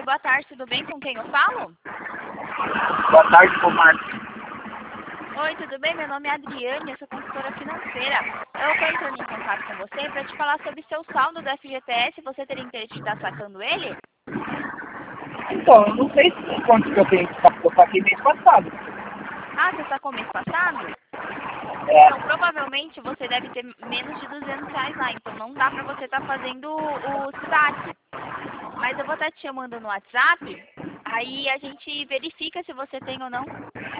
boa tarde, tudo bem? Com quem eu falo? Boa tarde, com o Marcos. Oi, tudo bem? Meu nome é Adriane, eu sou consultora financeira. Eu estou entrando em contato com você para te falar sobre seu saldo do FGTS. Você teria interesse de estar sacando ele? Então, eu não sei quanto que eu tenho que pagar. Eu paguei mês passado. Ah, você sacou mês passado? É, Então, provavelmente você deve ter menos de R$ 200 lá, então não dá para você estar fazendo o saque. Mas eu vou estar te chamando no WhatsApp, aí a gente verifica se você tem ou não.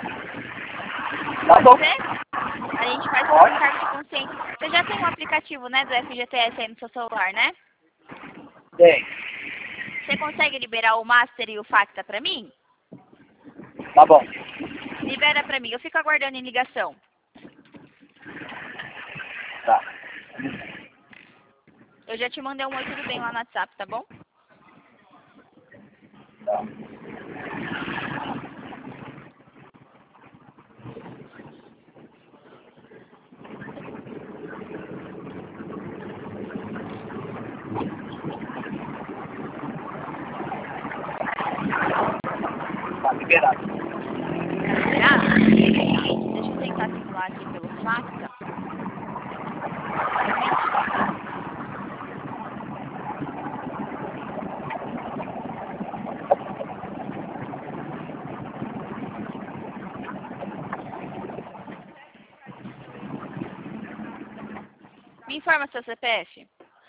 tá bom. Pode ser? A gente faz um cargo de consciência. Você já tem um aplicativo, né, do FGTS aí no seu celular, né? Tem. Você consegue liberar o Master e o Facta pra mim? Tá bom. Libera pra mim, eu fico aguardando em ligação. Tá. Eu já te mandei um oi, tudo bem lá no WhatsApp, tá bom? Tá. Tá liberado. Tá liberado? Deixa eu tentar simular aqui pelo Facta. Me informa seu CPF.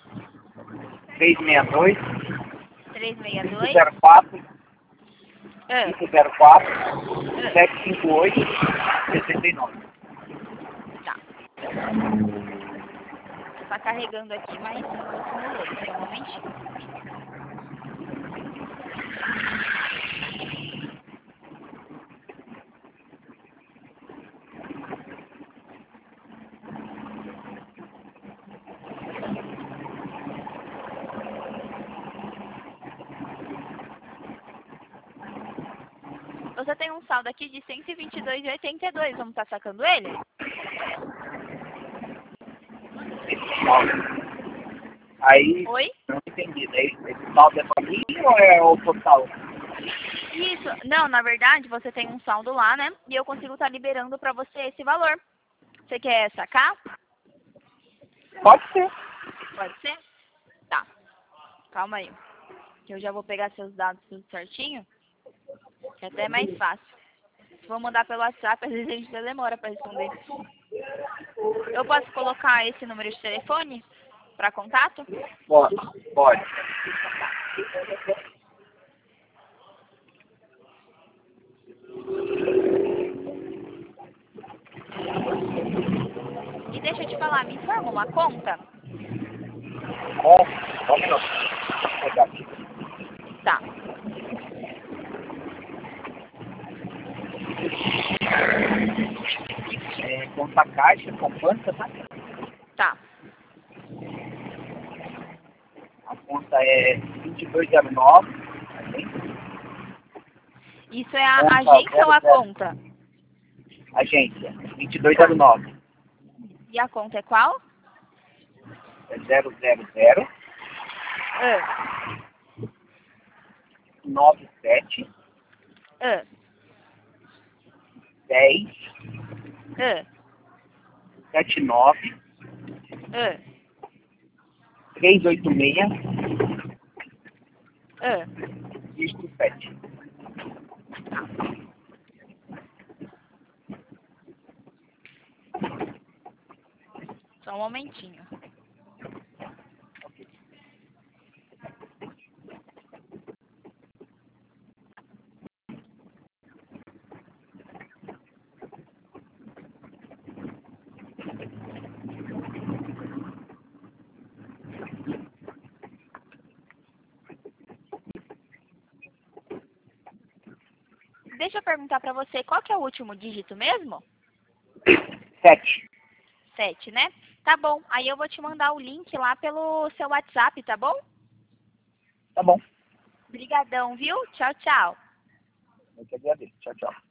362 362 504 Ah, 504 758 69. tá. Tá carregando aqui, mas eu vou simulando. Só um momentinho. Você tem um saldo aqui de 122,82. Vamos estar sacando ele? Aí, Oi? não entendi. Daí, esse saldo é pra mim ou é o total? Isso. Não, na verdade, você tem um saldo lá, né? E eu consigo estar liberando pra você esse valor. Você quer sacar? Pode ser. Pode ser? Tá. Calma aí. Que eu já vou pegar seus dados tudo certinho. Que é até mais fácil. Se for mandar pelo WhatsApp, às vezes a gente demora pra responder. Eu posso colocar esse número de telefone pra contato? Pode. Pode. E deixa eu te falar, me informa uma conta? Bom, só um minuto. Vou pegar aqui. Tá. É, conta caixa, poupança, tá? Tá. A conta é 2209. Isso é a Conta agência ou a 00. conta? Agência, 2209. E a conta é qual? É 000 Ah. 97 Ah. 10 Ah. 79 Ah. 386 Ah. dígito 7. Só um momentinho. Deixa eu perguntar pra você, qual que é o último dígito mesmo? 7. 7, né? Tá bom. Aí eu vou te mandar o link lá pelo seu WhatsApp, tá bom? Tá bom. Obrigadão, viu? Tchau, tchau. Eu que agradeço. Tchau, tchau.